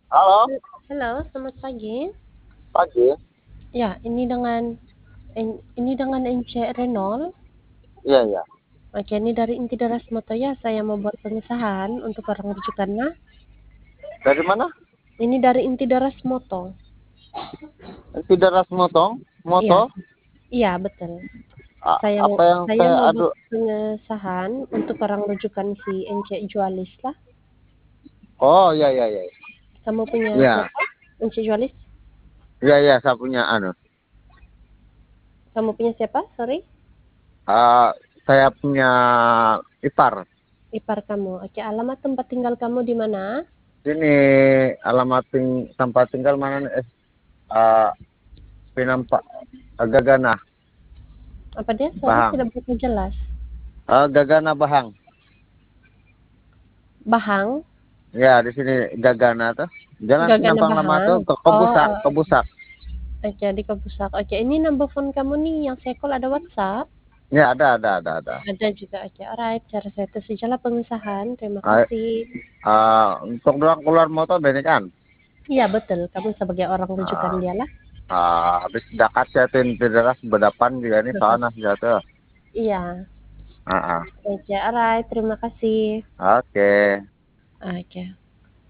Halo, Halo, selamat pagi. pagi. Ya, ini dengan NC Renault. Iya, iya. Oke, ini dari Inti Daras Moto ya. Saya mau buat pengesahan untuk orang rujukannya. Dari mana? Ini dari Inti Daras Moto. Tidak ras motong, Iya, moto. iya betul. Saya Apa yang saya saya mau buat adu? pengesahan untuk orang rujukan si NC Jualis lah. Oh, iya, iya, iya. Kamu punya Iya, siapa? NC Jualis? iya, iya. Saya punya Kamu punya siapa? Sorry, ah, saya punya ipar. ipar kamu. Oke, alamat tempat tinggal kamu di mana? Sini alamat tempat tinggal mana nih? Ah, Pinampak Gagana, Apa dia? Sorry, Bahang. tidak begitu jelas. Gagana Bahang. Bahang, Ya, di sini Gagana tuh. Jalan Gagana Sinampang Lama tuh Bahang. ke Oh, Kebusak, oh. Kebusak. Oke, di Kebusak. Oke, ini number phone kamu nih yang saya call ada WhatsApp? Ya, ada. Ada juga. Oke, alright. Cara saya itu sajalah pengesahan. Terima Ah, kasih. untuk doang keluar motor benek kan? Iya, betul. Kamu sebagai orang rujukan Ah, dia lah. habis dekat siatin tidak berdepan juga nih soalnya senjata. Iya. Ah, Oke, alright. Terima kasih. oke. Oke.